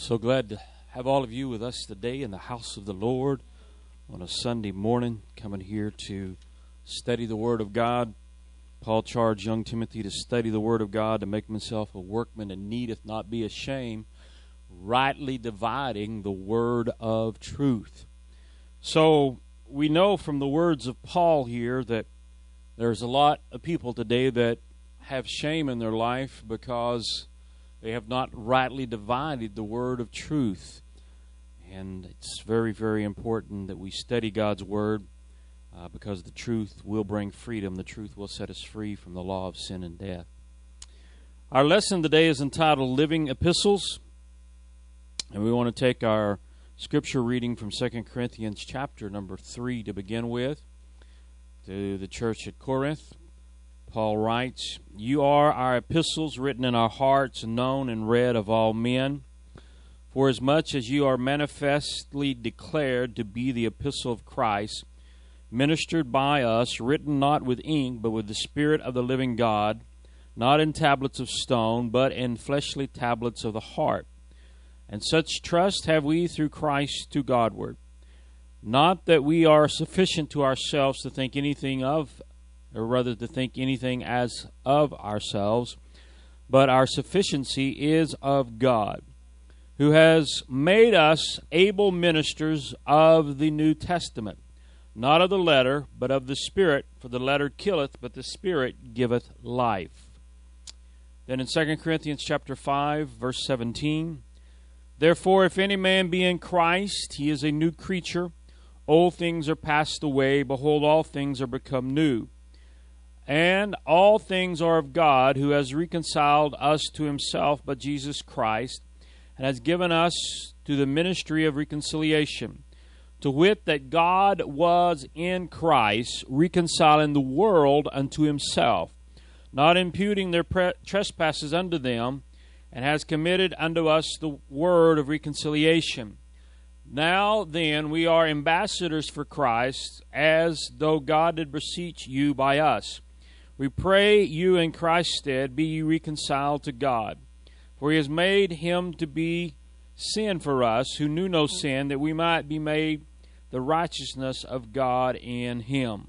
So glad to have all of you with us today in the house of the Lord on a Sunday morning, coming here to study the Word of God. Paul charged young Timothy to study the Word of God, to make himself a workman that needeth not be ashamed, rightly dividing the Word of truth. So we know from the words of Paul here that there's a lot of people today that have shame in their life because they have not rightly divided the word of truth. And it's very, very important that we study God's word because the truth will bring freedom. The truth will set us free from the law of sin and death. Our lesson today is entitled Living Epistles. And we want to take our scripture reading from 2 Corinthians chapter number 3 to begin with. To the church at Corinth, Paul writes, "You are our epistles written in our hearts, known and read of all men. Forasmuch as you are manifestly declared to be the epistle of Christ, ministered by us, written not with ink, but with the Spirit of the living God, not in tablets of stone, but in fleshly tablets of the heart. And such trust have we through Christ to Godward. Not that we are sufficient to ourselves to think anything of, or rather to think anything as of ourselves, but our sufficiency is of God, who has made us able ministers of the New Testament, not of the letter, but of the Spirit, for the letter killeth, but the Spirit giveth life." Then in 2 Corinthians chapter 5, verse 17, "Therefore if any man be in Christ, he is a new creature. Old things are passed away, behold, all things are become new. And all things are of God, who has reconciled us to himself by Jesus Christ, and has given us to the ministry of reconciliation, to wit, that God was in Christ, reconciling the world unto himself, not imputing their trespasses unto them, and has committed unto us the word of reconciliation. Now then, we are ambassadors for Christ, as though God did beseech you by us. We pray you in Christ's stead, be ye reconciled to God. For he has made him to be sin for us, who knew no sin, that we might be made the righteousness of God in him."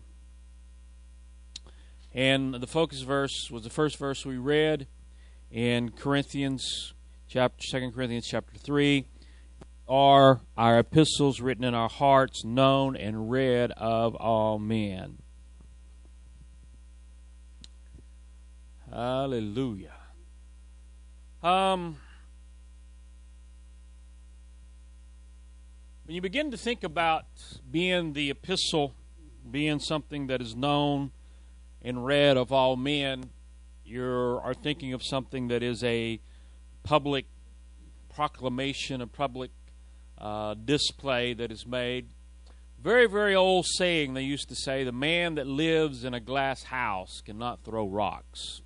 And the focus verse was the first verse we read in 2 Corinthians chapter 3, are our epistles written in our hearts, known and read of all men. Hallelujah. When you begin to think about being the epistle, being something that is known and read of all men, you are thinking of something that is a public proclamation, a public display that is made. Very, very old saying they used to say, the man that lives in a glass house cannot throw rocks.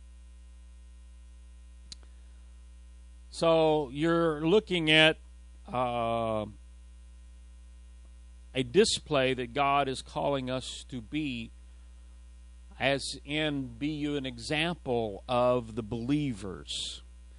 So you're looking at a display that God is calling us to be, as in be you an example of the believers.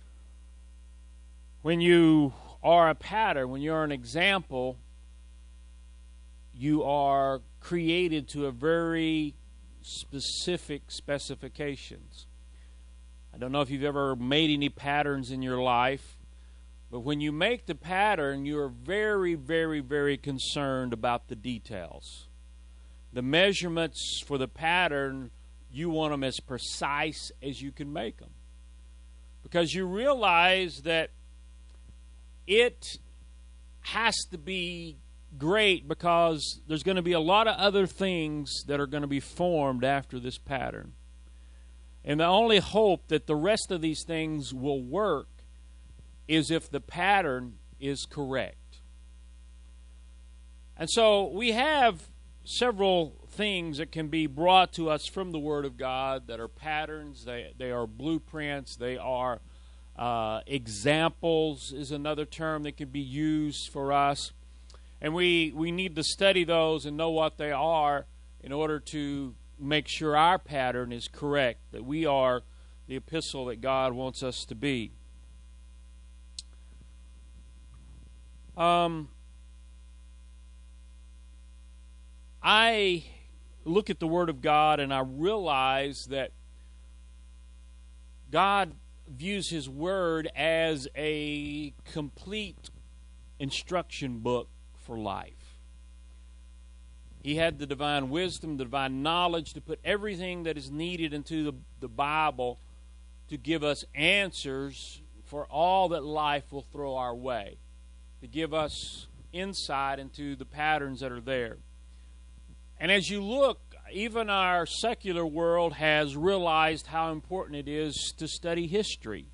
When you are a pattern, when you're an example, you are created to a very specific specifications. I don't know if you've ever made any patterns in your life, but when you make the pattern, you are very, very, very concerned about the details. The measurements for the pattern, you want them as precise as you can make them. Because you realize that it has to be great because there's going to be a lot of other things that are going to be formed after this pattern. And the only hope that the rest of these things will work is if the pattern is correct. And so we have several things that can be brought to us from the Word of God that are patterns, they are blueprints, they are examples is another term that can be used for us. And we need to study those and know what they are in order to make sure our pattern is correct, that we are the epistle that God wants us to be. I look at the Word of God and I realize that God views His Word as a complete instruction book for life. He had the divine wisdom, the divine knowledge to put everything that is needed into the Bible to give us answers for all that life will throw our way, to give us insight into the patterns that are there. And as you look, even our secular world has realized how important it is to study history.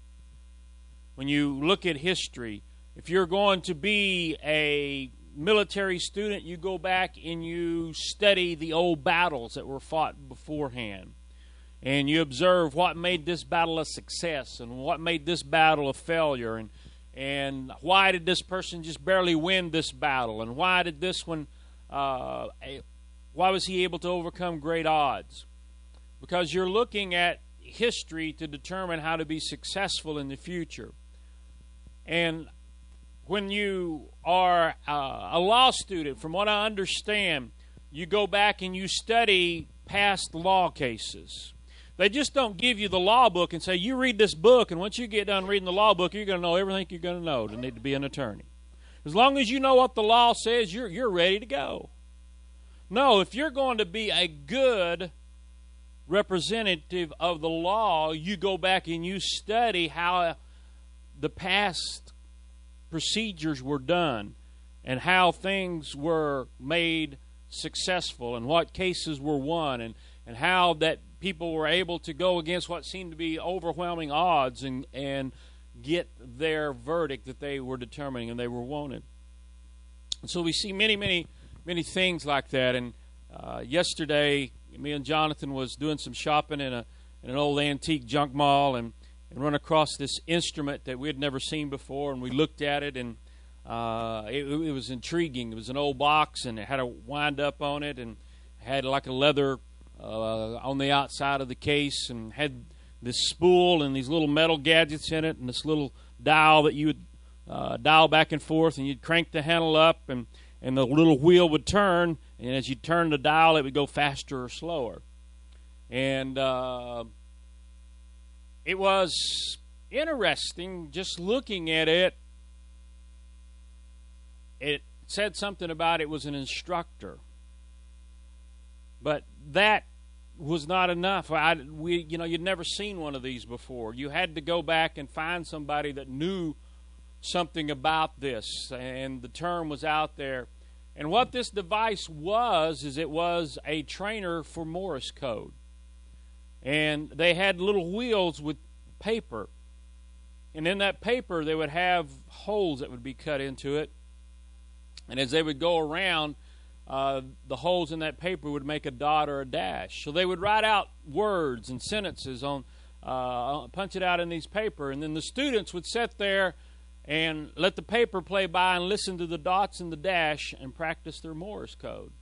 When you look at history, if you're going to be a military student, you go back and you study the old battles that were fought beforehand. And you observe what made this battle a success and what made this battle a failure. And why did this person just barely win this battle? And why did this one, why was he able to overcome great odds? Because you're looking at history to determine how to be successful in the future. And when you are a law student, from what I understand, you go back and you study past law cases. They just don't give you the law book and say, you read this book, and once you get done reading the law book, you're going to know everything you're going to know to need to be an attorney. As long as you know what the law says, you're ready to go. No, if you're going to be a good representative of the law, you go back and you study how the past procedures were done and how things were made successful and what cases were won and how that people were able to go against what seemed to be overwhelming odds and get their verdict that they were determining and they were wanted. And so we see many things like that. And yesterday, me and Jonathan was doing some shopping in an old antique junk mall and run across this instrument that we had never seen before, and we looked at it, and it was intriguing. It was an old box, and it had a wind up on it, and had like a leather on the outside of the case, and had this spool and these little metal gadgets in it, and this little dial that you would dial back and forth, and you'd crank the handle up, and the little wheel would turn, and as you turn the dial, it would go faster or slower. And it was interesting just looking at it. It said something about it was an instructor. But that was not enough. You'd never seen one of these before. You had to go back and find somebody that knew something about this, and the term was out there. And what this device was is it was a trainer for Morse code. And they had little wheels with paper. And in that paper, they would have holes that would be cut into it. And as they would go around, the holes in that paper would make a dot or a dash. So they would write out words and sentences on, punch it out in these paper. And then the students would sit there and let the paper play by and listen to the dots and the dash and practice their Morse code.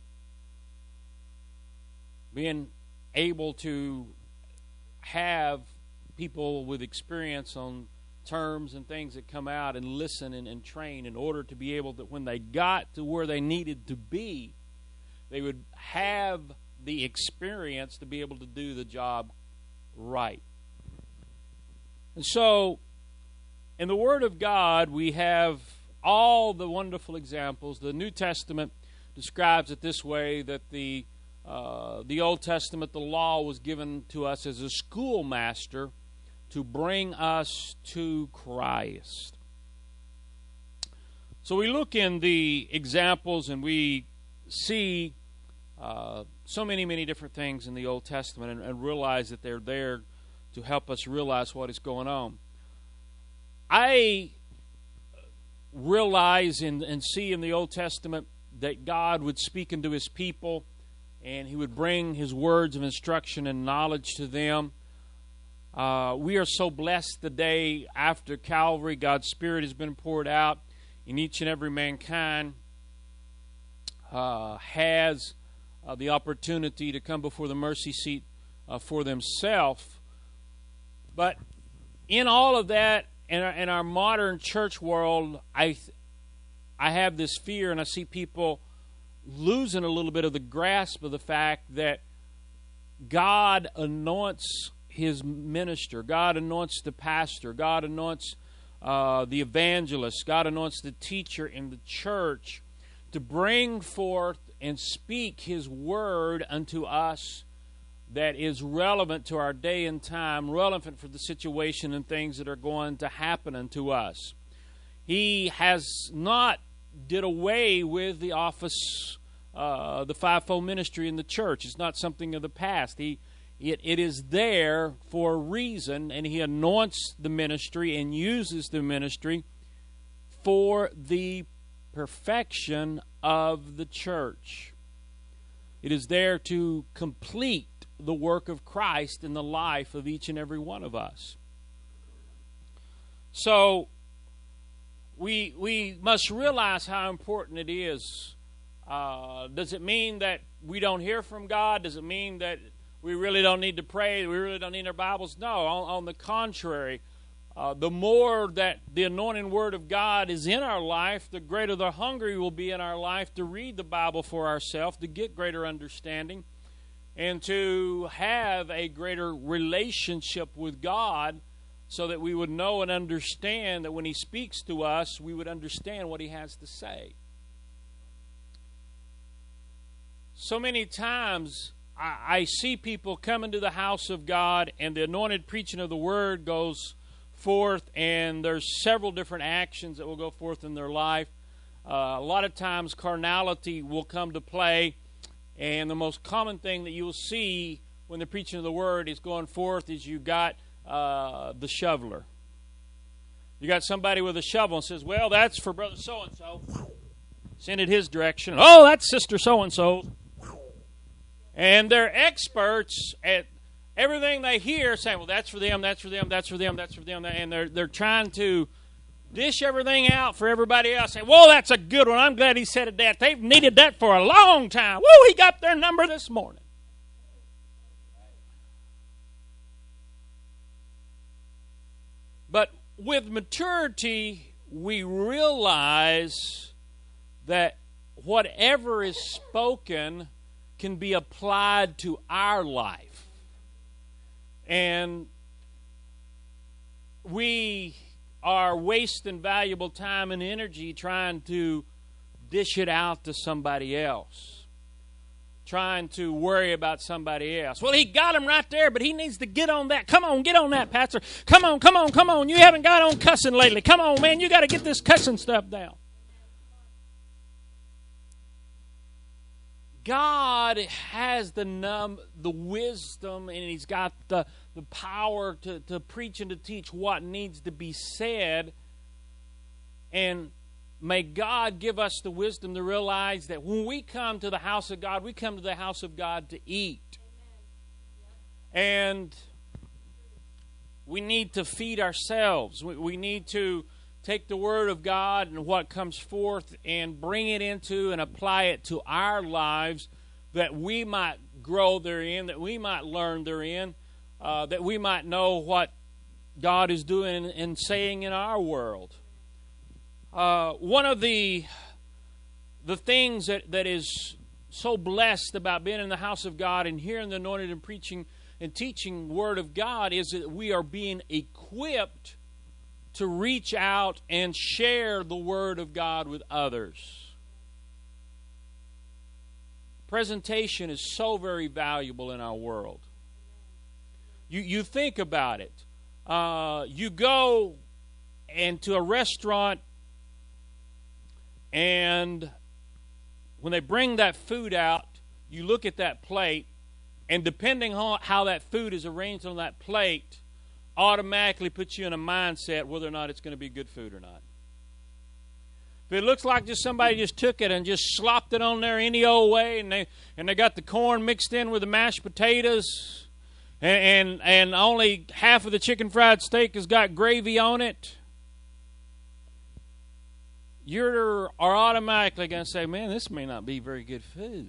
Being able to have people with experience on terms and things that come out and listen and train in order to be able to, when they got to where they needed to be, they would have the experience to be able to do the job right. And so, in the Word of God, we have all the wonderful examples. The New Testament describes it this way, that the Old Testament, the law, was given to us as a schoolmaster to bring us to Christ. So we look in the examples and we see so many different things in the Old Testament and realize that they're there to help us realize what is going on. I realize and see in the Old Testament that God would speak into His people and He would bring His words of instruction and knowledge to them. We are so blessed the day after Calvary. God's Spirit has been poured out in each and every mankind has the opportunity to come before the mercy seat for themselves. But in all of that, in our modern church world, I have this fear, and I see people losing a little bit of the grasp of the fact that God anoints His minister. God anoints the pastor. God anoints the evangelist. God anoints the teacher in the church to bring forth and speak His word unto us that is relevant to our day and time, relevant for the situation and things that are going to happen unto us. He has not did away with the office, the fivefold ministry in the church. It's not something of the past. It is there for a reason, and He anoints the ministry and uses the ministry for the perfection of the church. It is there to complete the work of Christ in the life of each and every one of us. So we must realize how important it is. Does it mean that we don't hear from God? Does it mean that we really don't need to pray? We really don't need our Bibles? No, on the contrary. The more that the anointing Word of God is in our life, the greater the hunger will be in our life to read the Bible for ourselves, to get greater understanding, and to have a greater relationship with God, so that we would know and understand that when He speaks to us, we would understand what He has to say. So many times I see people come into the house of God, and the anointed preaching of the Word goes forth, and there's several different actions that will go forth in their life. A lot of times carnality will come to play, and the most common thing that you will see when the preaching of the Word is going forth is you got the shoveler. You got somebody with a shovel and says, well, that's for brother so-and-so. Send it his direction. Oh, that's sister so-and-so. And they're experts at everything they hear, saying, well, that's for them, that's for them, that's for them, that's for them. And they're trying to dish everything out for everybody else. Say, whoa, that's a good one. I'm glad he said it that. They've needed that for a long time. Woo, he got their number this morning. But with maturity, we realize that whatever is spoken can be applied to our life. And we are wasting valuable time and energy trying to dish it out to somebody else, trying to worry about somebody else. Well, he got him right there, but he needs to get on that. Come on, get on that, Pastor. Come on, come on, come on. You haven't got on cussing lately. Come on, man, you got to get this cussing stuff down. God has the wisdom, and He's got the power to preach and to teach what needs to be said. And may God give us the wisdom to realize that when we come to the house of God, we come to the house of God to eat. And we need to feed ourselves. We need to take the Word of God and what comes forth and bring it into and apply it to our lives, that we might grow therein, that we might learn therein, that we might know what God is doing and saying in our world. One of the things that is so blessed about being in the house of God and hearing the anointed and preaching and teaching Word of God is that we are being equipped to reach out and share the Word of God with others. Presentation is so very valuable in our world. You think about it. You go into a restaurant, and when they bring that food out, you look at that plate, and depending on how that food is arranged on that plate, automatically puts you in a mindset whether or not it's going to be good food or not. If it looks like just somebody just took it and just slopped it on there any old way, and they got the corn mixed in with the mashed potatoes, and only half of the chicken fried steak has got gravy on it, you are automatically going to say, man, this may not be very good food.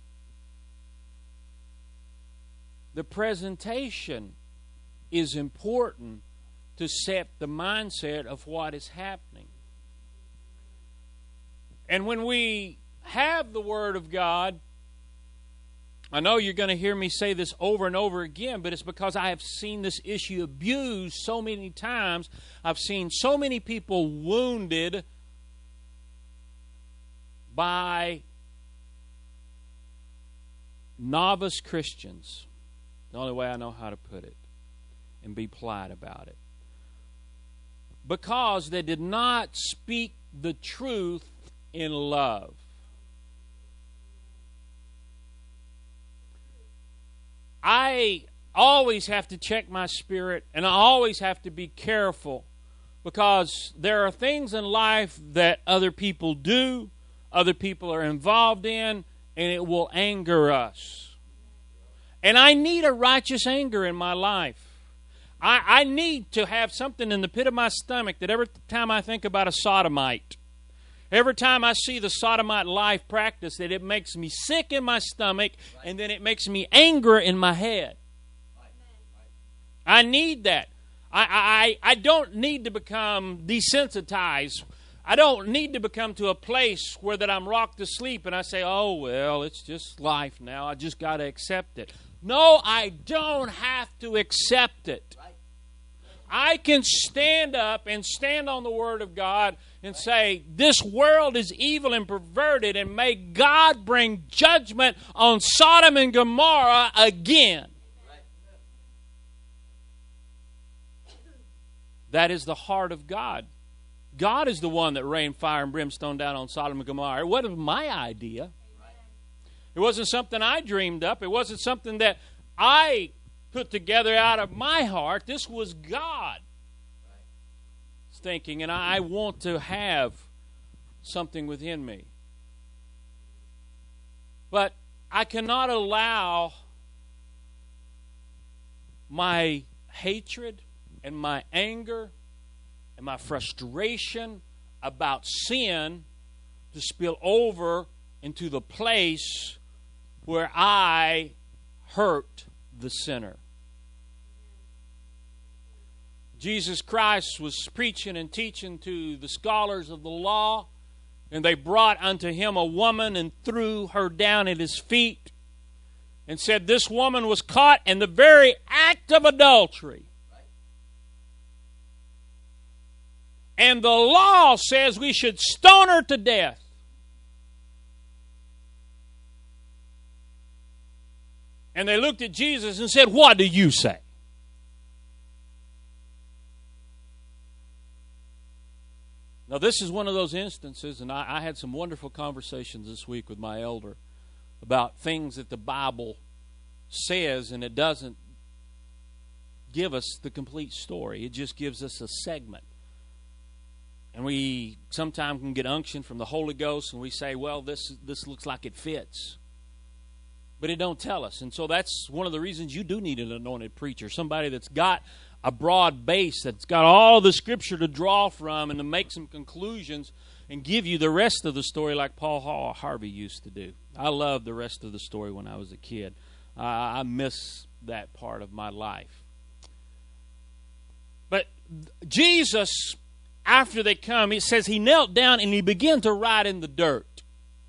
The presentation is important to set the mindset of what is happening. And when we have the Word of God, I know you're going to hear me say this over and over again, but it's because I have seen this issue abused so many times. I've seen so many people wounded by novice Christians. The only way I know how to put it, and be polite about it. Because they did not speak the truth in love. I always have to check my spirit, and I always have to be careful, because there are things in life that other people do, other people are involved in, and it will anger us. And I need a righteous anger in my life. I need to have something in the pit of my stomach that every time I think about a sodomite, every time I see the sodomite life practice, that it makes me sick in my stomach, and then it makes me angry in my head. I need that. I don't need to become desensitized. I don't need to become to a place where that I'm rocked to sleep and I say, oh, well, it's just life now. I just got to accept it. No, I don't have to accept it. I can stand up and stand on the Word of God and say, this world is evil and perverted, and may God bring judgment on Sodom and Gomorrah again. That is the heart of God. God is the one that rained fire and brimstone down on Sodom and Gomorrah. It wasn't my idea. It wasn't something I dreamed up. It wasn't something that I put together out of my heart. This was God thinking, and I want to have something within me. But I cannot allow my hatred and my anger and my frustration about sin to spill over into the place where I hurt the sinner. Jesus Christ was preaching and teaching to the scholars of the law, and they brought unto him a woman and threw her down at his feet and said, this woman was caught in the very act of adultery. And the law says we should stone her to death. And they looked at Jesus and said, what do you say? Now, this is one of those instances, and I had some wonderful conversations this week with my elder about things that the Bible says, and it doesn't give us the complete story. It just gives us a segment. And we sometimes can get unction from the Holy Ghost, and we say, well, this looks like it fits. But it don't tell us. And so that's one of the reasons you do need an anointed preacher, somebody that's got a broad base, that's got all the Scripture to draw from and to make some conclusions and give you the rest of the story like Paul Harvey used to do. I loved the rest of the story when I was a kid. I miss that part of my life. But Jesus, after they come, it says he knelt down and he began to write in the dirt.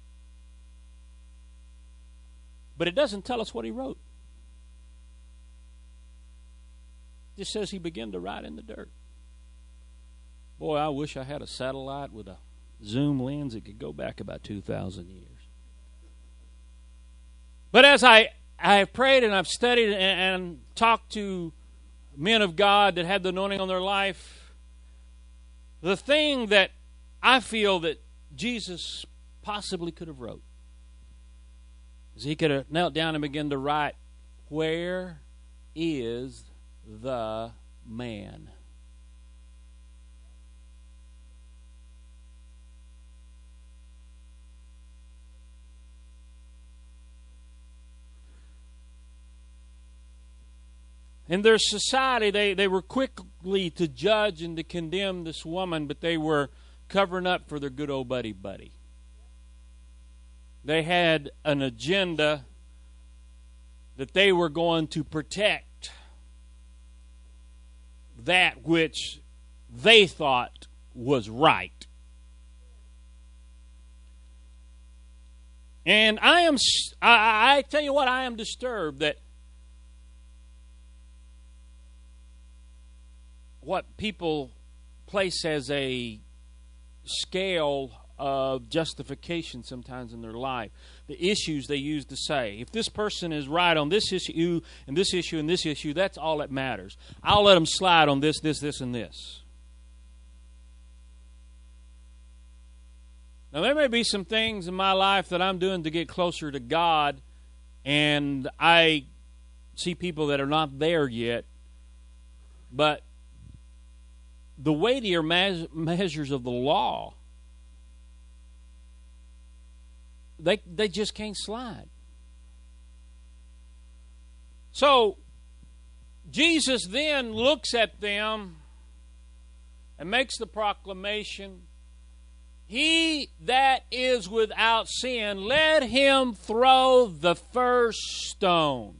But it doesn't tell us what he wrote. It just says he began to write in the dirt. Boy, I wish I had a satellite with a zoom lens that could go back about 2,000 years. But as I have prayed and I've studied and talked to men of God that had the anointing on their life, the thing that I feel that Jesus possibly could have wrote is he could have knelt down and begun to write, where is the man? In their society, they were quickly to judge and to condemn this woman, but they were covering up for their good old buddy. They had an agenda that they were going to protect that which they thought was right. And I tell you what, I am disturbed that what people place as a scale of justification sometimes in their life, the issues they use to say, if this person is right on this issue and this issue and this issue, that's all that matters. I'll let them slide on this, this, this, and this. Now, there may be some things in my life that I'm doing to get closer to God, and I see people that are not there yet, but the weightier measures of the law, they just can't slide. So, Jesus then looks at them and makes the proclamation, "He that is without sin, let him throw the first stone."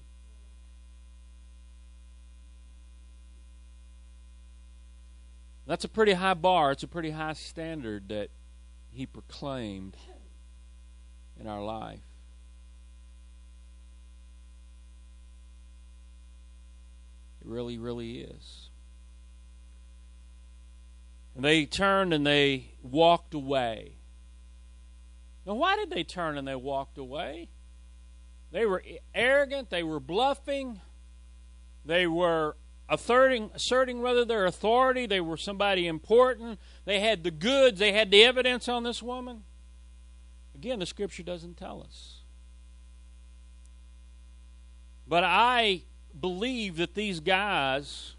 That's a pretty high bar. It's a pretty high standard that he proclaimed in our life. It really, really is. And they turned and they walked away. Now, why did they turn and they walked away? They were arrogant. They were bluffing. They were asserting their authority. They were somebody important. They had the goods. They had the evidence on this woman. Again, the Scripture doesn't tell us. But I believe that these guys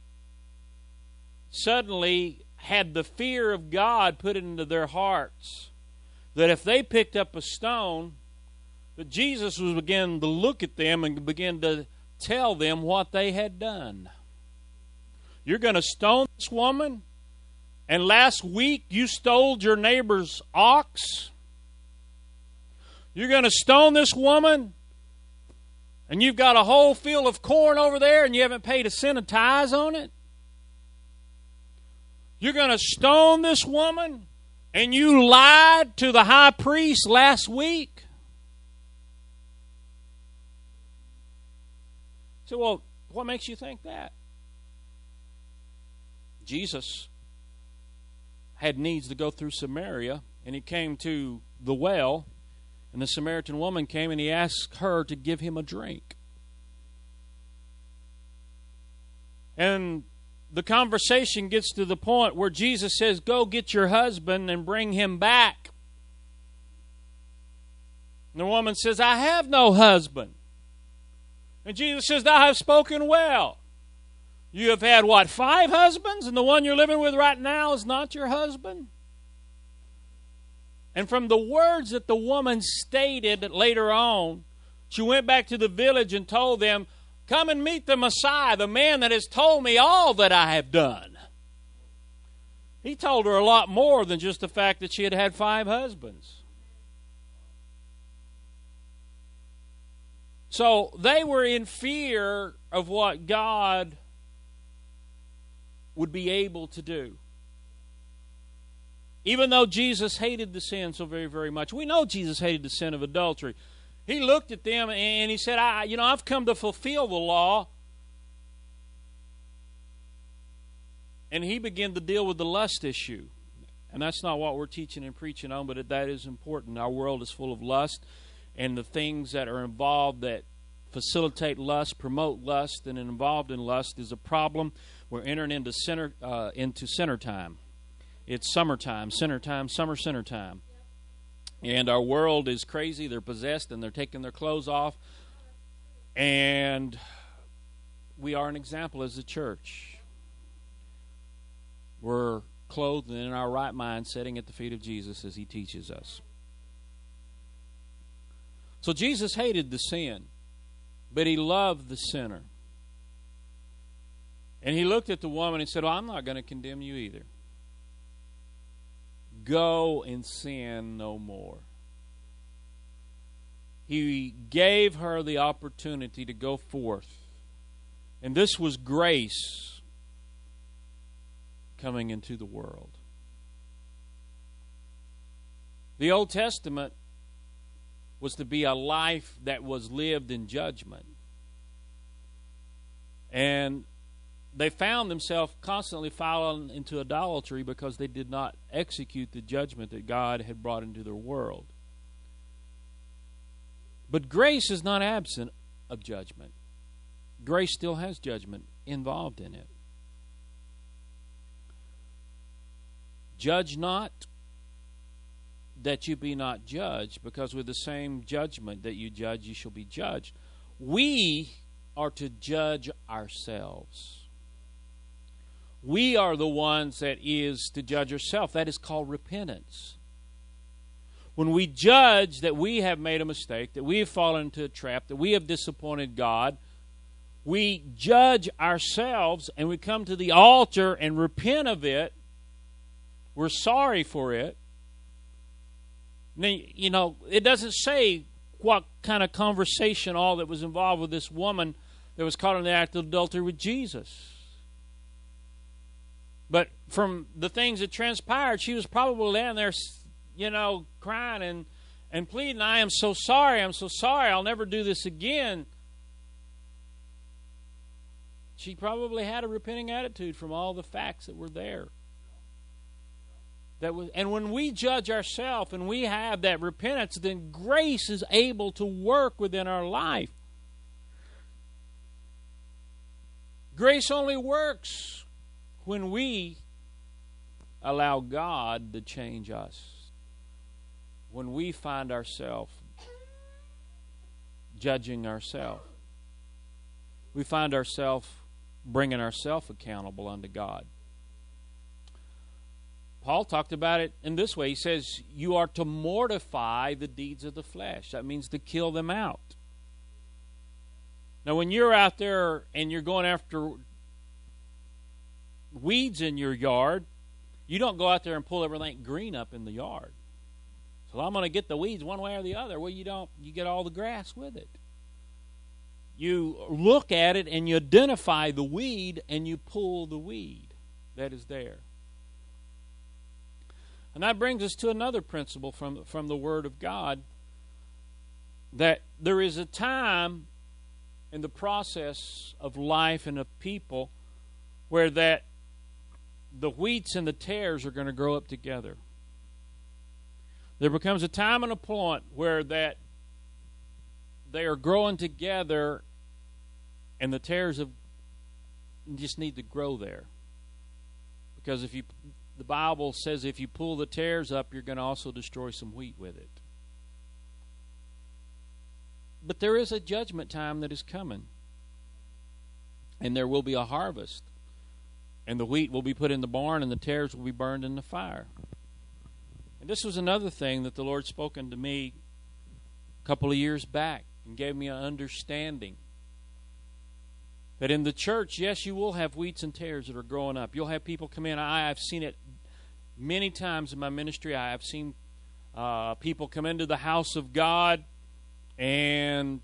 suddenly had the fear of God put into their hearts, that if they picked up a stone, that Jesus was beginning to look at them and begin to tell them what they had done. You're going to stone this woman, and last week you stole your neighbor's ox? You're going to stone this woman, and you've got a whole field of corn over there, and you haven't paid a cent of tithes on it? You're going to stone this woman, and you lied to the high priest last week? So, well, what makes you think that? Jesus had needs to go through Samaria, and he came to the well, and the Samaritan woman came and he asked her to give him a drink. And the conversation gets to the point where Jesus says, "Go get your husband and bring him back." And the woman says, "I have no husband." And Jesus says, "Thou hast spoken well. You have had, 5 husbands? And the one you're living with right now is not your husband?" And from the words that the woman stated later on, she went back to the village and told them, "Come and meet the Messiah, the man that has told me all that I have done." He told her a lot more than just the fact that she had had 5 husbands. So they were in fear of what God would be able to do. Even though Jesus hated the sin so very, very much. We know Jesus hated the sin of adultery. He looked at them and he said, I've come to fulfill the law. And he began to deal with the lust issue. And that's not what we're teaching and preaching on, but that is important. Our world is full of lust, and the things that are involved that facilitate lust, promote lust, and involved in lust is a problem. We're entering into center time. It's summertime, center time, summer center time. And our world is crazy. They're possessed and they're taking their clothes off. And we are an example as a church. We're clothed and in our right mind, sitting at the feet of Jesus as he teaches us. So Jesus hated the sin, but he loved the sinner. And he looked at the woman and said, "Well, I'm not going to condemn you either. Go and sin no more." He gave her the opportunity to go forth. And this was grace coming into the world. The Old Testament was to be a life that was lived in judgment. And they found themselves constantly falling into idolatry because they did not execute the judgment that God had brought into their world. But grace is not absent of judgment. Grace still has judgment involved in it. Judge not, that you be not judged, because with the same judgment that you judge, you shall be judged. We are to judge ourselves. We are the ones that is to judge ourselves. That is called repentance. When we judge that we have made a mistake, that we have fallen into a trap, that we have disappointed God, we judge ourselves and we come to the altar and repent of it. We're sorry for it. Now, it doesn't say what kind of conversation all that was involved with this woman that was caught in the act of adultery with Jesus. But from the things that transpired, she was probably laying there, crying and pleading, I'm so sorry, I'll never do this again. She probably had a repenting attitude from all the facts that were there. And when we judge ourselves and we have that repentance, then grace is able to work within our life. Grace only works when we allow God to change us. When we find ourselves judging ourselves. We find ourselves bringing ourselves accountable unto God. Paul talked about it in this way. He says, you are to mortify the deeds of the flesh. That means to kill them out. Now, when you're out there and you're going after weeds in your yard, you don't go out there and pull everything green up in the yard. So I'm going to get the weeds one way or the other. Well, you don't. You get all the grass with it. You look at it and you identify the weed and you pull the weed that is there. And that brings us to another principle from the Word of God, that there is a time in the process of life and of people where that the wheats and the tares are going to grow up together. There becomes a time and a point where that they are growing together and the tares just need to grow there. Because the Bible says if you pull the tares up, you're going to also destroy some wheat with it. But there is a judgment time that is coming. And there will be a harvest. And the wheat will be put in the barn and the tares will be burned in the fire. And this was another thing that the Lord spoken to me a couple of years back and gave me an understanding. That in the church, yes, you will have wheats and tares that are growing up. You'll have people come in. I have seen it many times in my ministry. I have seen people come into the house of God and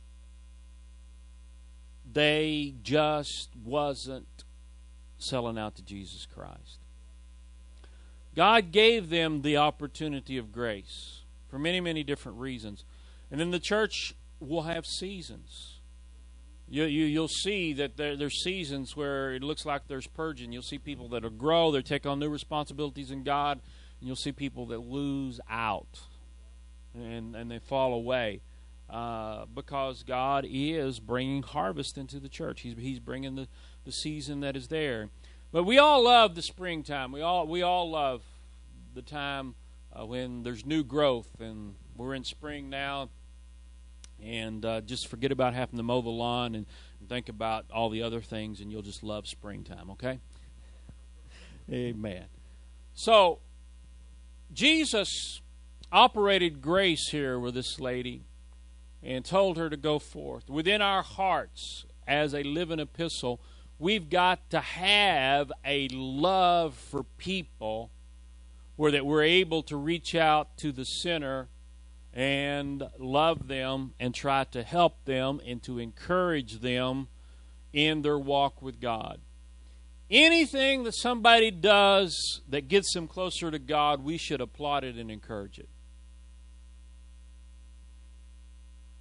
they just wasn't selling out to Jesus Christ. God gave them the opportunity of grace for many, many different reasons. And then the church will have seasons. You'll see that there's seasons where it looks like there's purging. You'll see people that will grow, they take on new responsibilities in God, and you'll see people that lose out and they fall away because God is bringing harvest into the church. He's bringing the season that is there. But we all love the springtime. We all love the time when there's new growth, and we're in spring now. And just forget about having to mow the lawn and think about all the other things, and you'll just love springtime, okay? Amen. So, Jesus operated grace here with this lady and told her to go forth. Within our hearts, as a living epistle, we've got to have a love for people where that we're able to reach out to the sinner and love them and try to help them and to encourage them in their walk with God. Anything that somebody does that gets them closer to God, we should applaud it and encourage it.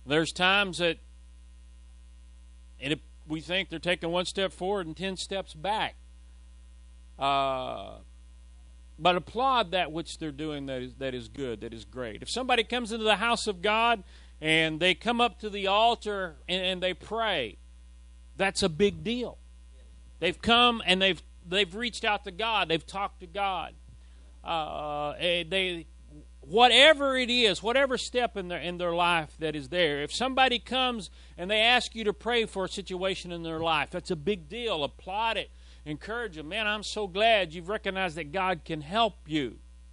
There's times that we think they're taking one step forward and 10 steps back. But applaud that which they're doing that is good, that is great. If somebody comes into the house of God and they come up to the altar and they pray, that's a big deal. They've come and they've reached out to God. They've talked to God. Whatever it is, whatever step in their life that is there, if somebody comes and they ask you to pray for a situation in their life, that's a big deal. Applaud it. Encourage them. Man, I'm so glad you've recognized that God can help you.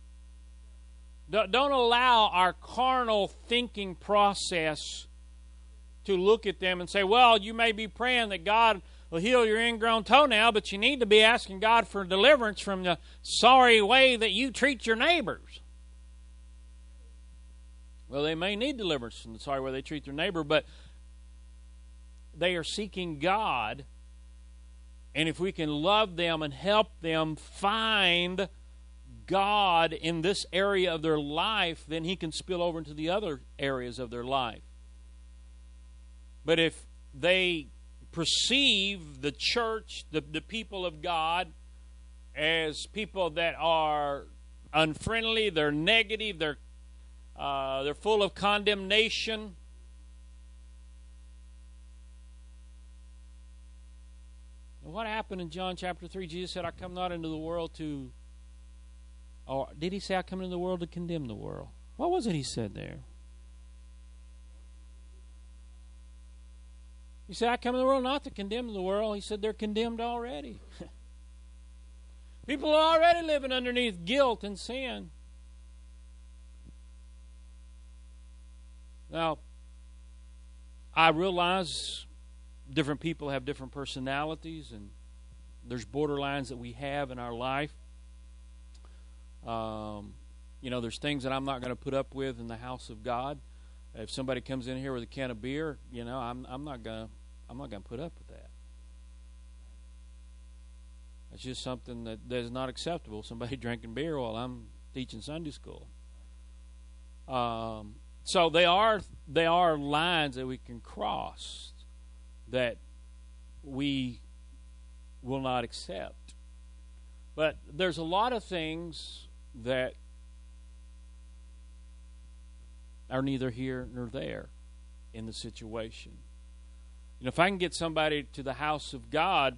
Don't allow our carnal thinking process to look at them and say, well, you may be praying that God will heal your ingrown toenail, but you need to be asking God for deliverance from the sorry way that you treat your neighbors. Well, they may need deliverance from the sorry way they treat their neighbor, but they are seeking God. And if we can love them and help them find God in this area of their life, then He can spill over into the other areas of their life. But if they perceive the church, the people of God, as people that are unfriendly, they're negative, they're full of condemnation, and what happened in John chapter 3? Jesus said, I come not into the world to... Or did He say, I come into the world to condemn the world? What was it He said there? He said, I come in the world not to condemn the world. He said, they're condemned already. People are already living underneath guilt and sin. Now, I realize different people have different personalities, and there's borderlines that we have in our life. There's things that I'm not going to put up with in the house of God. If somebody comes in here with a can of beer, I'm not going to put up with that. It's just something that is not acceptable. Somebody drinking beer while I'm teaching Sunday school. So they are lines that we can cross that we will not accept. But there's a lot of things that are neither here nor there in the situation. If I can get somebody to the house of God,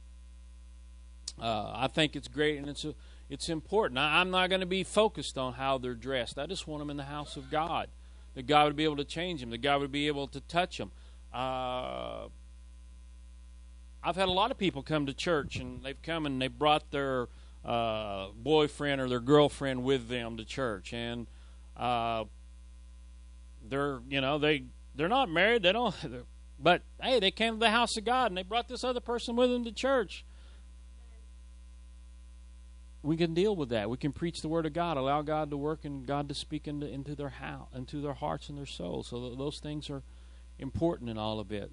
I think it's great and it's important. I'm not going to be focused on how they're dressed. I just want them in the house of God. That God would be able to change them. That God would be able to touch them. I've had a lot of people come to church, and they've come and they brought their boyfriend or their girlfriend with them to church, and they're not married. They don't, but hey, they came to the house of God, and they brought this other person with them to church. We can deal with that. We can preach the Word of God, allow God to work and God to speak into their house, into their hearts and their souls. So those things are important in all of it.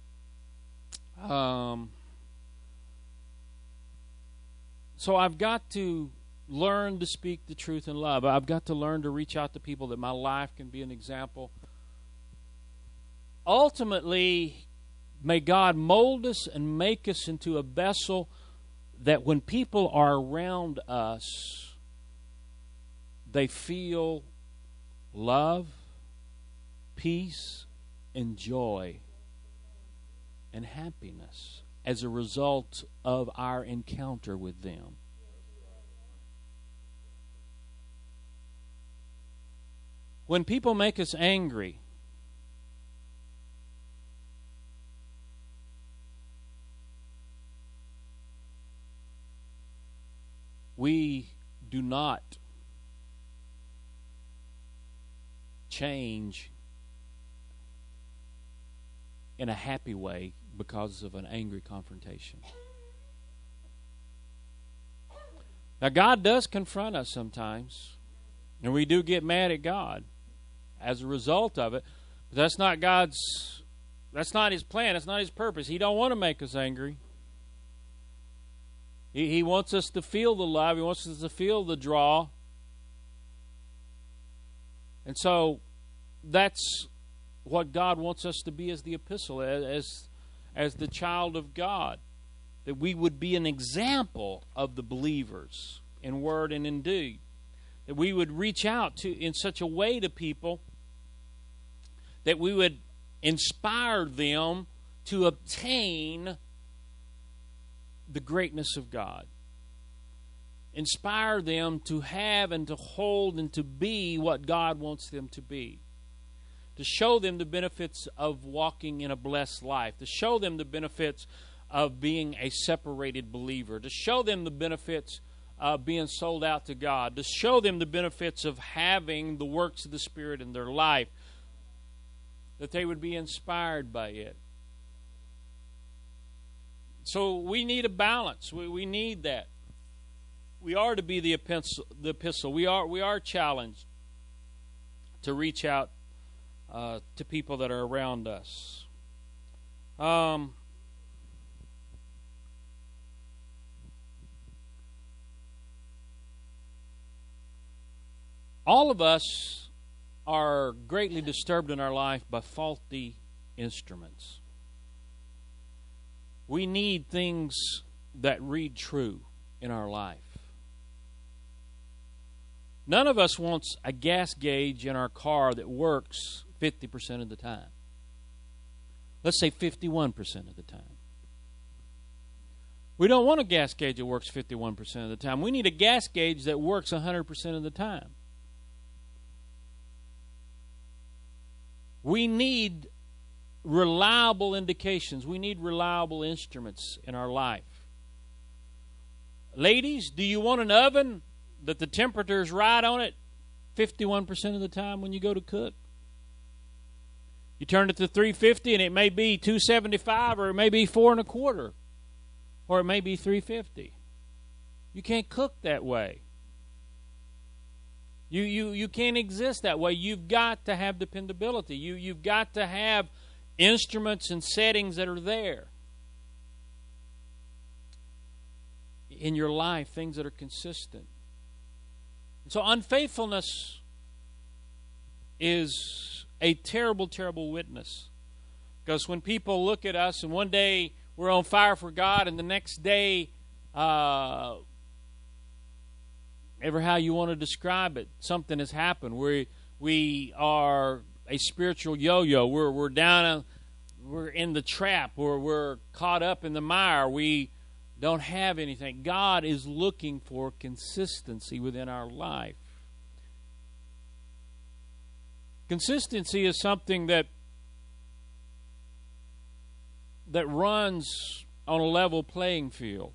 So I've got to learn to speak the truth in love. I've got to learn to reach out to people that my life can be an example. Ultimately, may God mold us and make us into a vessel that when people are around us, they feel love, peace, and joy, and happiness as a result of our encounter with them. When people make us angry, we do not change in a happy way because of an angry confrontation. Now, God does confront us sometimes, and we do get mad at God as a result of it. But that's not His plan. That's not His purpose. He don't want to make us angry. He wants us to feel the love. He wants us to feel the draw. And so that's what God wants us to be as the epistle, as the child of God. That we would be an example of the believers in word and in deed. That we would reach out to in such a way to people that we would inspire them to obtain the greatness of God. Inspire them to have and to hold and to be what God wants them to be. To show them the benefits of walking in a blessed life. To show them the benefits of being a separated believer. To show them the benefits of being sold out to God. To show them the benefits of having the works of the Spirit in their life. That they would be inspired by it. So we need a balance. We need that. We are to be the epistle. We are challenged to reach out to people that are around us. All of us are greatly disturbed in our life by faulty instruments. We need things that read true in our life. None of us wants a gas gauge in our car that works 50% of the time. Let's say 51% of the time. We don't want a gas gauge that works 51% of the time. We need a gas gauge that works 100% of the time. We need reliable indications. We need reliable instruments in our life. Ladies, do you want an oven that the temperature is right on it 51% of the time when you go to cook? You turn it to 350 and it may be 275, or it may be 4 1/4, or it may be 350. You can't cook that way. You can't exist that way. You've got to have dependability. You've got to have instruments and settings that are there in your life, things that are consistent. And so unfaithfulness is a terrible, terrible witness. Because when people look at us and one day we're on fire for God and the next day, ever how you want to describe it, something has happened. We are a spiritual yo-yo. We're down, we're in the trap, or we're caught up in the mire. We don't have anything. God is looking for consistency within our life. Consistency is something that runs on a level playing field.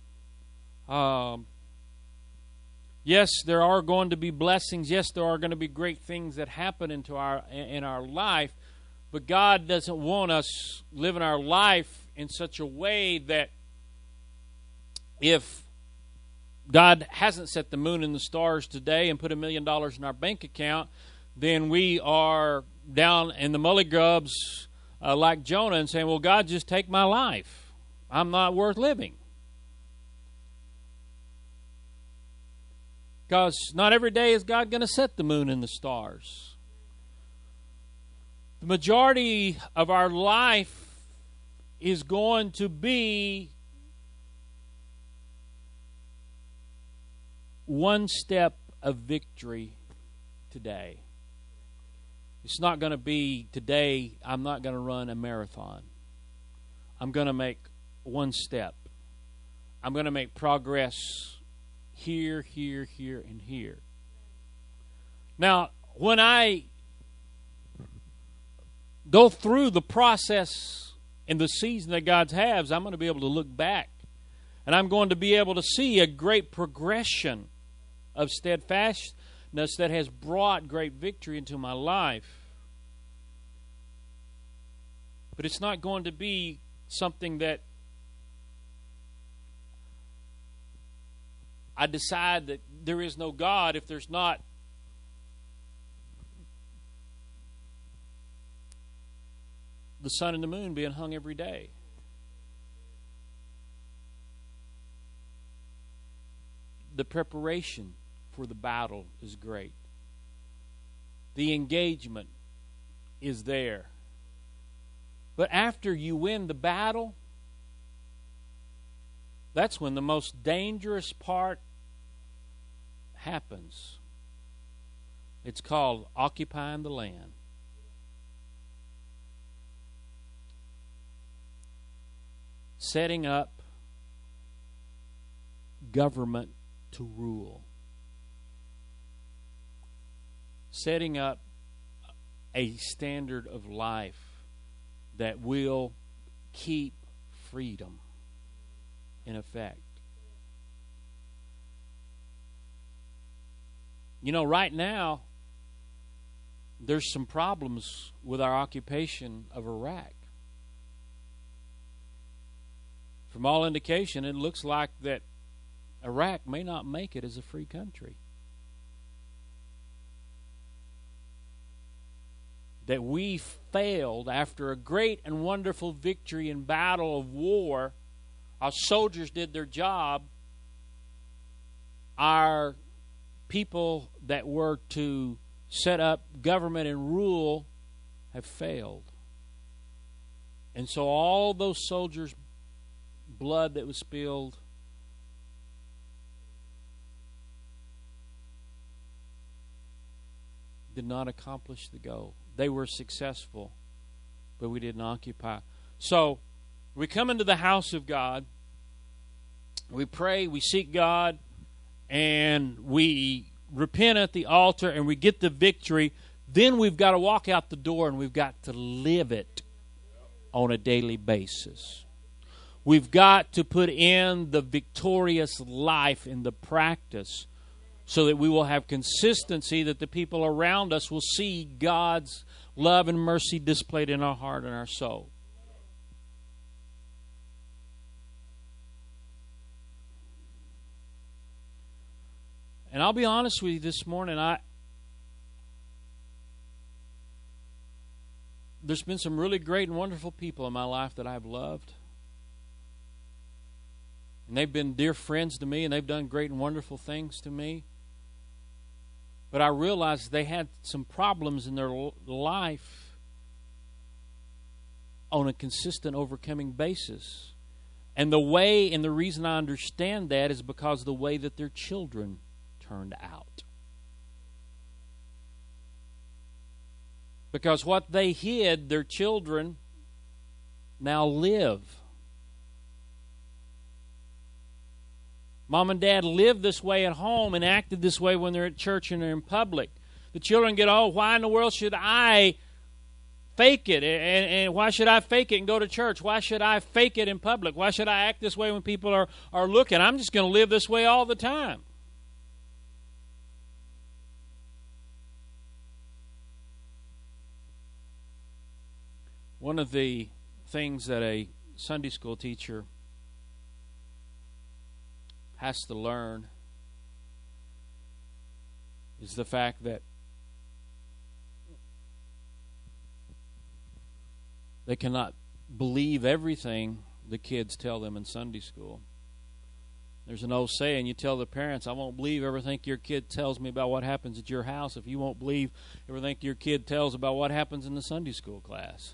Yes, there are going to be blessings. Yes, there are going to be great things that happen in our life. But God doesn't want us living our life in such a way that if God hasn't set the moon and the stars today and put $1 million in our bank account, then we are down in the mullygrubs like Jonah and saying, well, God, just take my life. I'm not worth living. Because not every day is God going to set the moon and the stars. The majority of our life is going to be one step of victory today. It's not going to be today, I'm not going to run a marathon. I'm going to make one step. I'm going to make progress here, here, here, and here. Now, when I go through the process and the season that God has, I'm going to be able to look back. And I'm going to be able to see a great progression of steadfastness that has brought great victory into my life. But it's not going to be something that I decide that there is no God if there's not the sun and the moon being hung every day. The preparation for the battle is great. The engagement is there. But after you win the battle, that's when the most dangerous part happens. It's called occupying the land. Setting up government to rule. Setting up a standard of life that will keep freedom in effect. You know, right now, there's some problems with our occupation of Iraq. From all indication, it looks like that Iraq may not make it as a free country. That we failed after a great and wonderful victory in battle of war. Our soldiers did their job. Our people that were to set up government and rule have failed. And so all those soldiers' blood that was spilled did not accomplish the goal. They were successful, but we didn't occupy. So we come into the house of God, we pray, we seek God, and we repent at the altar, and we get the victory. Then we've got to walk out the door, and we've got to live it on a daily basis. We've got to put in the victorious life in the practice so that we will have consistency, that the people around us will see God's love and mercy displayed in our heart and our soul. And I'll be honest with you this morning, there's been some really great and wonderful people in my life that I've loved. And they've been dear friends to me, and they've done great and wonderful things to me. But I realized they had some problems in their life on a consistent overcoming basis. And the way and the reason I understand that is because of the way that their children turned out. Because what they hid, their children now live. Mom and Dad lived this way at home and acted this way when they're at church and they're in public. The children get, oh, why in the world should I fake it? And why should I fake it and go to church? Why should I fake it in public? Why should I act this way when people are looking? I'm just going to live this way all the time. One of the things that a Sunday school teacher has to learn is the fact that they cannot believe everything the kids tell them in Sunday school. There's an old saying, you tell the parents, I won't believe everything your kid tells me about what happens at your house if you won't believe everything your kid tells about what happens in the Sunday school class.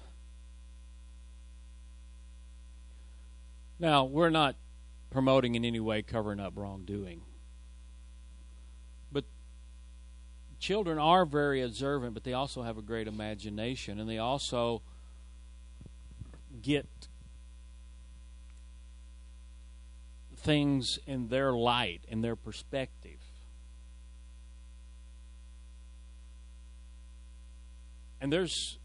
Now, we're not promoting in any way covering up wrongdoing. But children are very observant, but they also have a great imagination, and they also get things in their light, in their perspective. And there's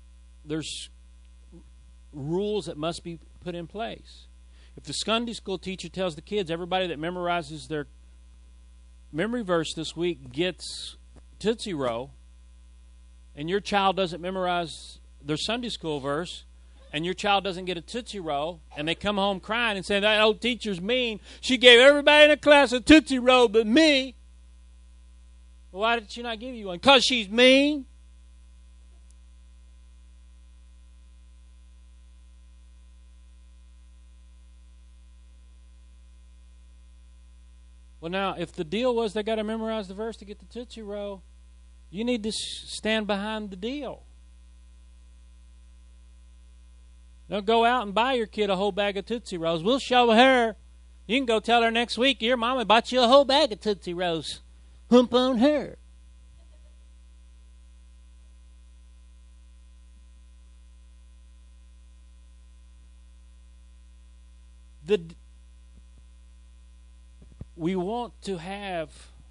rules that must be put in place. If the Sunday school teacher tells the kids, everybody that memorizes their memory verse this week gets Tootsie Roll, and your child doesn't memorize their Sunday school verse, and your child doesn't get a Tootsie Roll, and they come home crying and say, that old teacher's mean. She gave everybody in the class a Tootsie Roll but me. Well, why did she not give you one? Because she's mean. Well, now, if the deal was they got to memorize the verse to get the Tootsie Roll, you need to stand behind the deal. Don't go out and buy your kid a whole bag of Tootsie Rolls. We'll show her. You can go tell her next week your mama bought you a whole bag of Tootsie Rolls. Hump on her. We want to have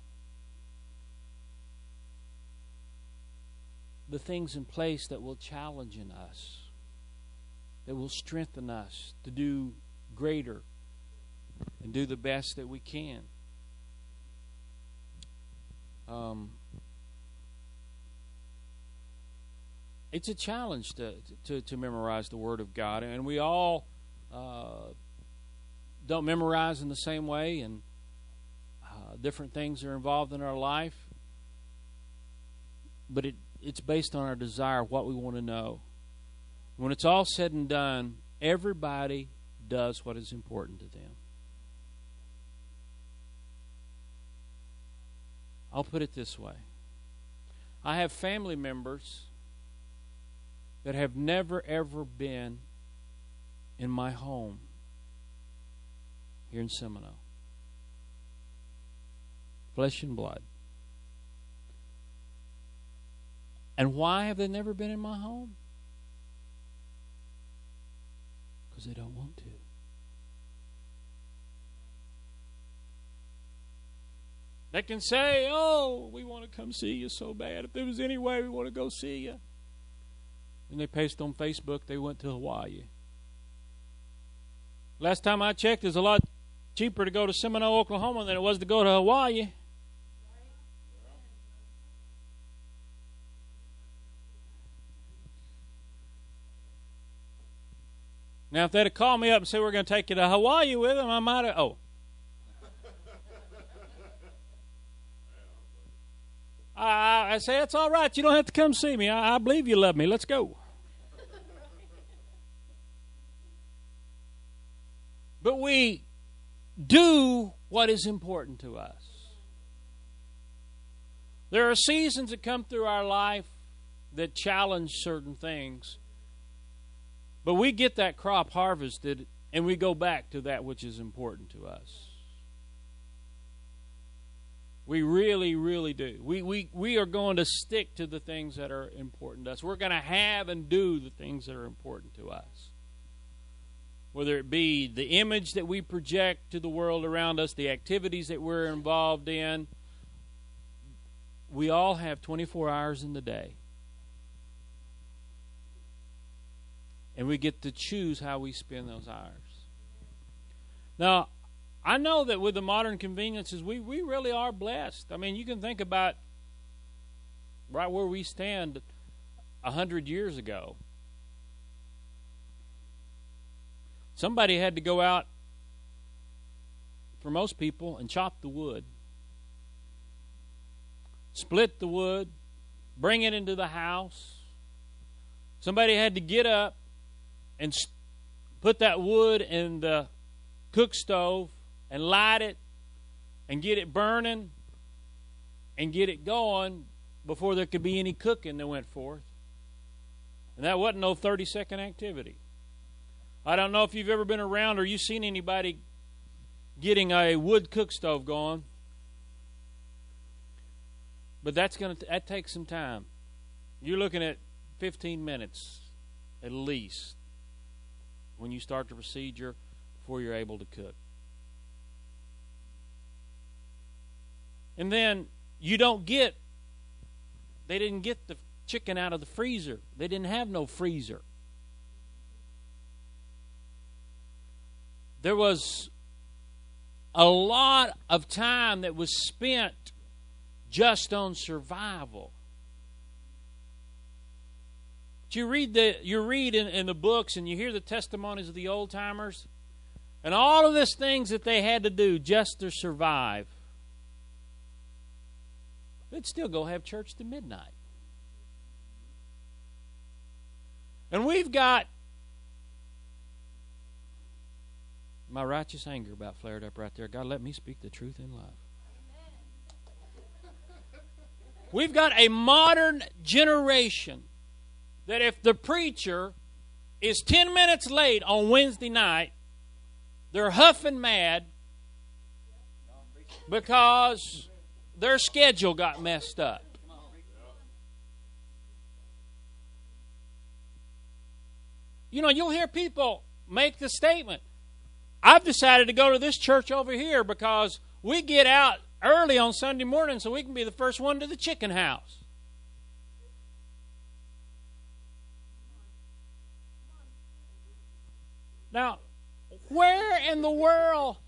the things in place that will challenge in us, that will strengthen us to do greater and do the best that we can. It's a challenge to memorize the Word of God, and we all don't memorize in the same way, and different things are involved in our life, but it's based on our desire, what we want to know. When it's all said and done, everybody does what is important to them. I'll put it this way. I have family members that have never, ever been in my home here in Seminole. Flesh and blood. And why have they never been in my home? Because they don't want to. They can say, oh, we want to come see you so bad. If there was any way, we want to go see you. And they post on Facebook they went to Hawaii. Last time I checked, it's a lot cheaper to go to Seminole, Oklahoma than it was to go to Hawaii. Now, if they'd have called me up and said we're going to take you to Hawaii with them, I might have, I say, it's all right. You don't have to come see me. I believe you love me. Let's go. But we do what is important to us. There are seasons that come through our life that challenge certain things. But we get that crop harvested and we go back to that which is important to us. We really, really do. We are going to stick to the things that are important to us. We're going to have and do the things that are important to us. Whether it be the image that we project to the world around us, the activities that we're involved in. We all have 24 hours in the day. And we get to choose how we spend those hours. Now, I know that with the modern conveniences, we really are blessed. I mean, you can think about right where we stand 100 years ago. Somebody had to go out, for most people, and chop the wood. Split the wood, bring it into the house. Somebody had to get up and put that wood in the cook stove and light it and get it burning and get it going before there could be any cooking that went forth. And that wasn't no 30-second activity. I don't know if you've ever been around or you've seen anybody getting a wood cook stove going, but that takes some time. You're looking at 15 minutes at least when you start the procedure before you're able to cook. And then they didn't get the chicken out of the freezer. They didn't have no freezer. There was a lot of time that was spent just on survival. You read in the books and you hear the testimonies of the old timers and all of these things that they had to do just to survive. They'd still go have church to midnight. And we've got my righteous anger about flared up right there. God, let me speak the truth in love. We've got a modern generation that if the preacher is 10 minutes late on Wednesday night, they're huffing mad because their schedule got messed up. You know, you'll hear people make the statement, I've decided to go to this church over here because we get out early on Sunday morning so we can be the first one to the chicken house. Now, where in the world,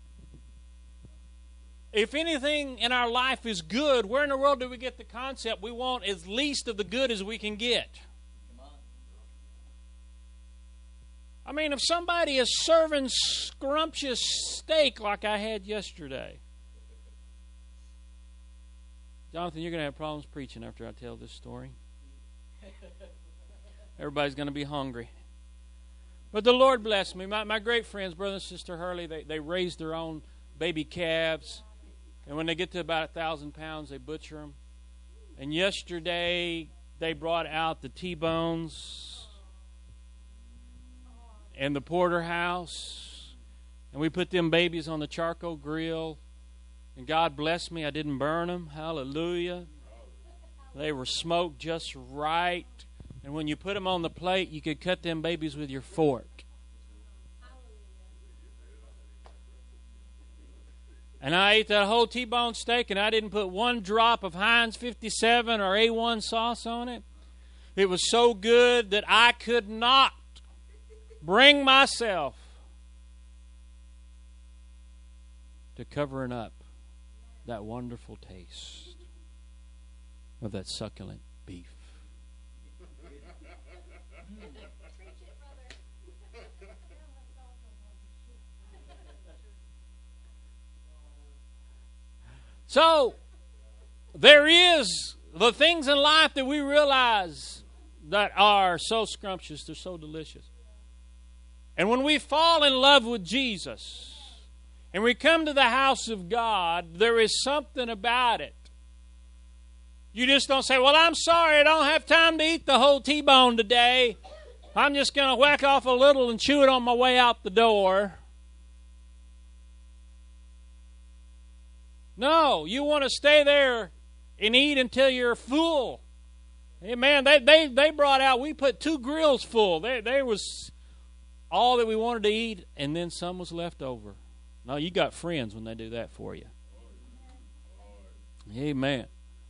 if anything in our life is good, where in the world do we get the concept we want as least of the good as we can get? I mean, if somebody is serving scrumptious steak like I had yesterday, Jonathan, you're going to have problems preaching after I tell this story. Everybody's going to be hungry. But the Lord blessed me. My great friends, brother and sister Hurley, they raise their own baby calves. And when they get to about 1,000 pounds, they butcher them. And yesterday, they brought out the T-bones and the porterhouse. And we put them babies on the charcoal grill. And God blessed me. I didn't burn them. Hallelujah. They were smoked just right. And when you put them on the plate, you could cut them babies with your fork. And I ate that whole T-bone steak, and I didn't put one drop of Heinz 57 or A1 sauce on it. It was so good that I could not bring myself to covering up that wonderful taste of that succulent beef. So, there is the things in life that we realize that are so scrumptious, they're so delicious. And when we fall in love with Jesus and we come to the house of God, there is something about it. You just don't say, well, I'm sorry, I don't have time to eat the whole T-bone today. I'm just going to whack off a little and chew it on my way out the door. No, you want to stay there and eat until you're full. Hey, man, they brought out, we put 2 grills full. There was all that we wanted to eat, and then some was left over. No, you got friends when they do that for you. Amen.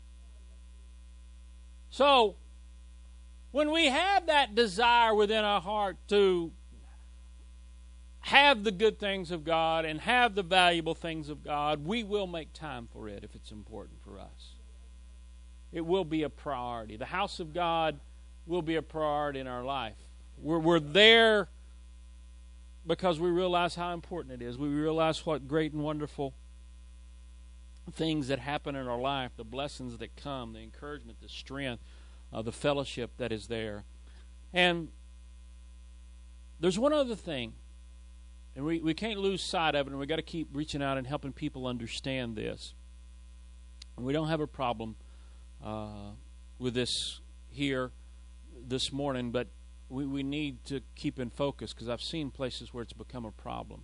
So, when we have that desire within our heart to have the good things of God and have the valuable things of God, we will make time for it if it's important for us. It will be a priority. The house of God will be a priority in our life. We're there because we realize how important it is. We realize what great and wonderful things that happen in our life, the blessings that come, the encouragement, the strength, the fellowship that is there. And there's one other thing. And we can't lose sight of it, and we've got to keep reaching out and helping people understand this. And we don't have a problem with this here this morning, but we need to keep in focus because I've seen places where it's become a problem.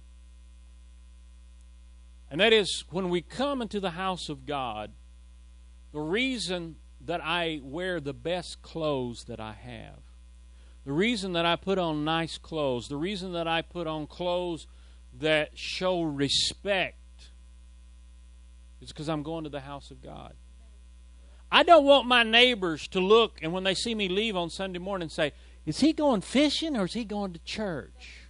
And that is when we come into the house of God, the reason that I wear the best clothes that I have, the reason that I put on nice clothes, the reason that I put on clothes that show respect is because I'm going to the house of God. I don't want my neighbors to look and when they see me leave on Sunday morning say, is he going fishing or is he going to church?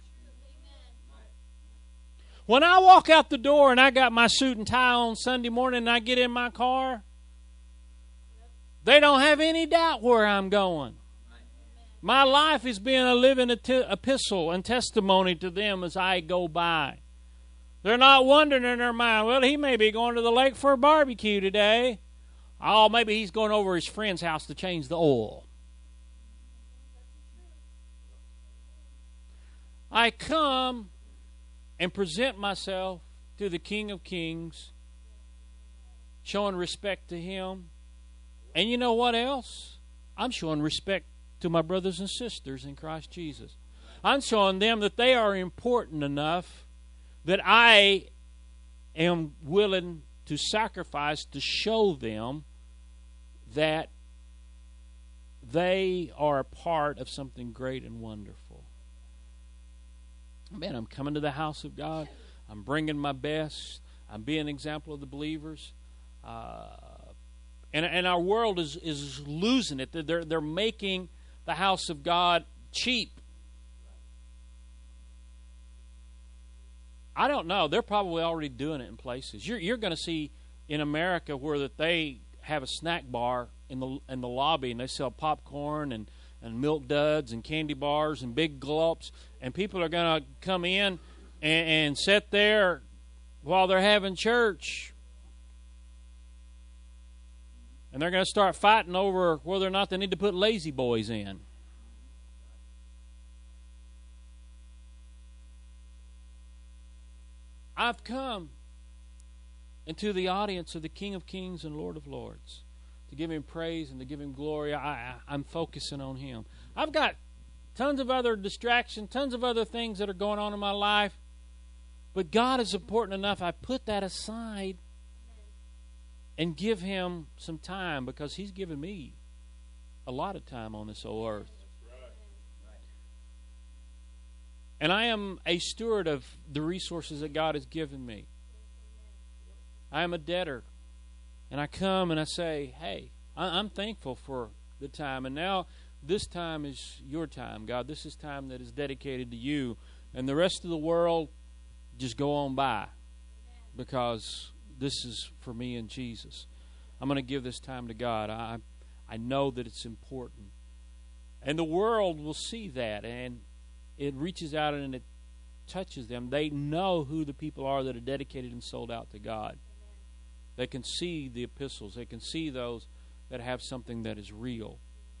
When I walk out the door and I got my suit and tie on Sunday morning and I get in my car, they don't have any doubt where I'm going. My life is being a living epistle and testimony to them as I go by. They're not wondering in their mind, well, he may be going to the lake for a barbecue today. Oh, maybe he's going over his friend's house to change the oil. I come and present myself to the King of Kings, showing respect to him. And you know what else? I'm showing respect to my brothers and sisters in Christ Jesus. I'm showing them that they are important enough that I am willing to sacrifice to show them that they are a part of something great and wonderful. Man, I'm coming to the house of God. I'm bringing my best. I'm being an example of the believers. And our world is losing it. They're making the house of God cheap. I don't know. They're probably already doing it in places. You're going to see in America where that they have a snack bar in the lobby, and they sell popcorn and Milk Duds and candy bars and big gulps, and people are going to come in and sit there while they're having church. And they're going to start fighting over whether or not they need to put lazy boys in. I've come into the audience of the King of Kings and Lord of Lords to give Him praise and to give Him glory. I'm focusing on Him. I've got tons of other distractions, tons of other things that are going on in my life. But God is important enough, I put that aside and give Him some time, because He's given me a lot of time on this old earth. And I am a steward of the resources that God has given me. I am a debtor. And I come and I say, hey, I'm thankful for the time. And now this time is your time, God. This is time that is dedicated to you. And the rest of the world, just go on by, because this is for me and Jesus. I'm going to give this time to God. I know that it's important. And the world will see that, and it reaches out and it touches them. They know who the people are that are dedicated and sold out to God. They can see the epistles. They can see those that have something that is real.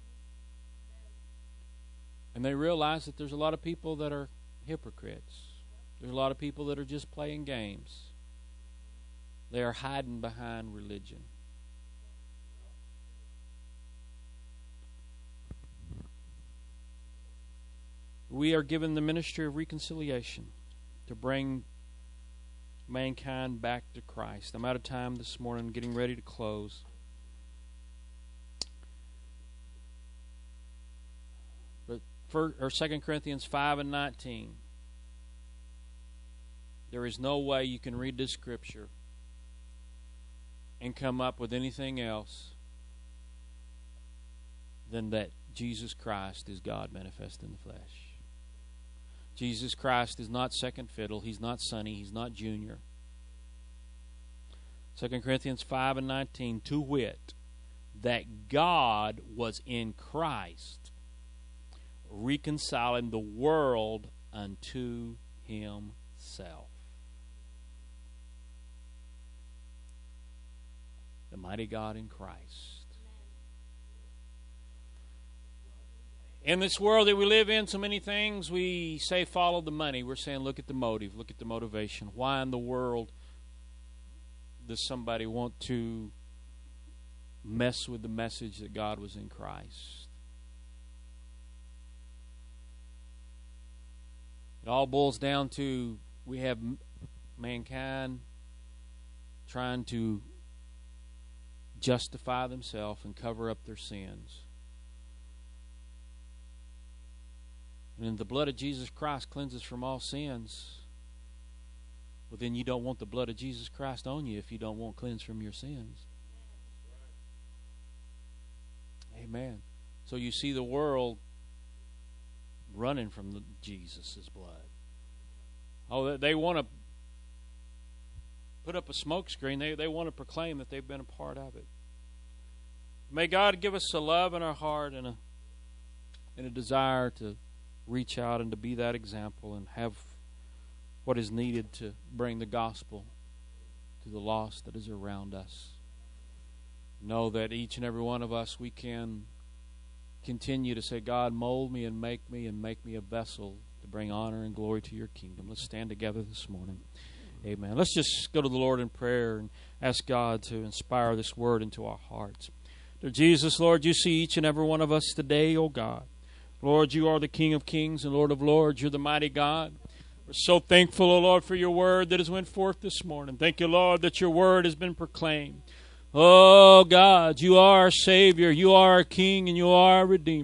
And they realize that there's a lot of people that are hypocrites. There's a lot of people that are just playing games. They are hiding behind religion. We are given the ministry of reconciliation to bring mankind back to Christ. I'm out of time this morning, getting ready to close. But 2 Corinthians 5:19. There is no way you can read this scripture and come up with anything else than that Jesus Christ is God manifest in the flesh. Jesus Christ is not second fiddle. He's not Sonny. He's not Junior. 2 Corinthians 5:19, to wit, that God was in Christ, reconciling the world unto Himself. The mighty God in Christ. In this world that we live in, so many things, we say follow the money. We're saying look at the motive, look at the motivation. Why in the world does somebody want to mess with the message that God was in Christ? It all boils down to we have mankind trying to justify themselves and cover up their sins. And the blood of Jesus Christ cleanses from all sins. Well, then you don't want the blood of Jesus Christ on you if you don't want cleansed from your sins. Amen. So you see the world running from Jesus' blood. Oh, they want to put up a smoke screen. They want to proclaim that they've been a part of it. May God give us a love in our heart and a desire to reach out and to be that example and have what is needed to bring the gospel to the lost that is around us. Know that each and every one of us, we can continue to say, God, mold me and make me a vessel to bring honor and glory to your kingdom. Let's stand together this morning. Amen. Let's just go to the Lord in prayer and ask God to inspire this word into our hearts. Dear Jesus, Lord, you see each and every one of us today, oh God. Lord, you are the King of kings and Lord of lords. You're the mighty God. We're so thankful, O Lord, for your word that has went forth this morning. Thank you, Lord, that your word has been proclaimed. Oh, God, you are our Savior. You are our King and you are our Redeemer.